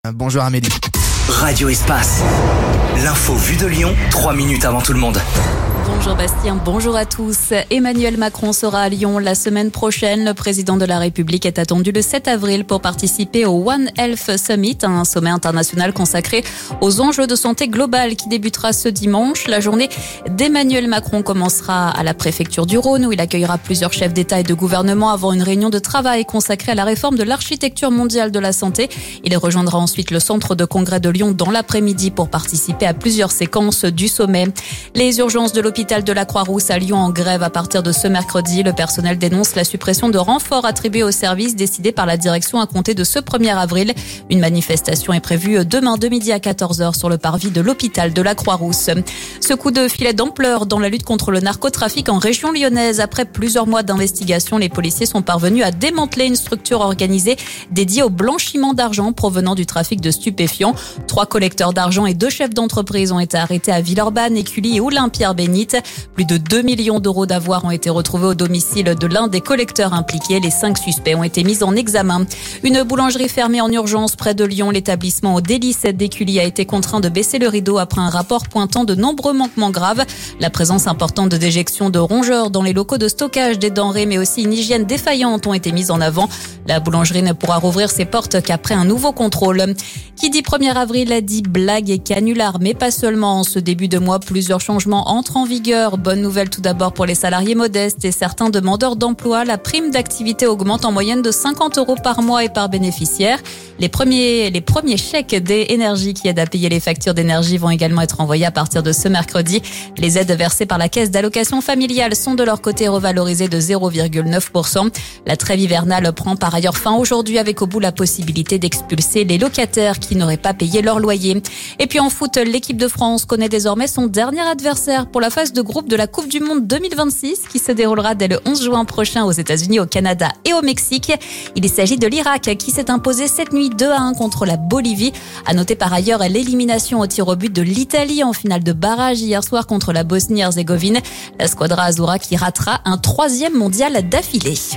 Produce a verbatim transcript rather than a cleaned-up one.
Bonjour Amélie. Radio Espace. L'info vue de Lyon, trois minutes avant tout le monde. Bonjour Bastien, bonjour à tous. Emmanuel Macron sera à Lyon la semaine prochaine. Le président de la République est attendu le sept avril pour participer au One Health Summit, un sommet international consacré aux enjeux de santé globale qui débutera ce dimanche. La journée d'Emmanuel Macron commencera à la préfecture du Rhône où il accueillera plusieurs chefs d'État et de gouvernement avant une réunion de travail consacrée à la réforme de l'architecture mondiale de la santé. Il rejoindra ensuite le centre de congrès de Lyon dans l'après-midi pour participer à plusieurs séquences du sommet. Les urgences de l'hôpital de la Croix-Rousse à Lyon en grève à partir de ce mercredi. Le personnel dénonce la suppression de renforts attribués au service décidée par la direction à compter de ce premier avril. Une manifestation est prévue demain de midi à quatorze heures sur le parvis de l'hôpital de la Croix-Rousse. Ce coup de filet d'ampleur dans la lutte contre le narcotrafic en région lyonnaise. Après plusieurs mois d'investigation, les policiers sont parvenus à démanteler une structure organisée dédiée au blanchiment d'argent provenant du trafic de stupéfiants. Trois collecteurs d'argent et deux chefs d'entreprise ont été arrêtés à Villeurbanne, Écully et Oulin-Pierre-Bénite. Plus de deux millions d'euros d'avoirs ont été retrouvés au domicile de l'un des collecteurs impliqués. Les cinq suspects ont été mis en examen. Une boulangerie fermée en urgence près de Lyon. L'établissement aux délices d'Écully a été contraint de baisser le rideau après un rapport pointant de nombreux manquements graves. La présence importante de déjections de rongeurs dans les locaux de stockage des denrées, mais aussi une hygiène défaillante ont été mises en avant. La boulangerie ne pourra rouvrir ses portes qu'après un nouveau contrôle. Qui dit premier avril a dit blague et canular, mais pas seulement. En ce début de mois, plusieurs changements entrent en vigueur. Bonne nouvelle tout d'abord pour les salariés modestes et certains demandeurs d'emploi. La prime d'activité augmente en moyenne de cinquante euros par mois et par bénéficiaire. Les premiers, les premiers chèques des énergies qui aident à payer les factures d'énergie vont également être envoyés à partir de ce mercredi. Les aides versées par la caisse d'allocation familiale sont de leur côté revalorisées de zéro virgule neuf pour cent. La trêve hivernale prend par ailleurs fin aujourd'hui avec au bout la possibilité d'expulser les locataires qui n'auraient pas payé leur loyer. Et puis en foot, l'équipe de France connaît désormais son dernier adversaire pour la phase de groupe de la Coupe du Monde deux mille vingt-six qui se déroulera dès le onze juin prochain aux États-Unis, au Canada et au Mexique. Il s'agit de l'Irak qui s'est imposé cette nuit deux à un contre la Bolivie. À noter par ailleurs l'élimination au tir au but de l'Italie en finale de barrage hier soir contre la Bosnie-Herzégovine. La Squadra Azzurra qui ratera un troisième mondial d'affilée.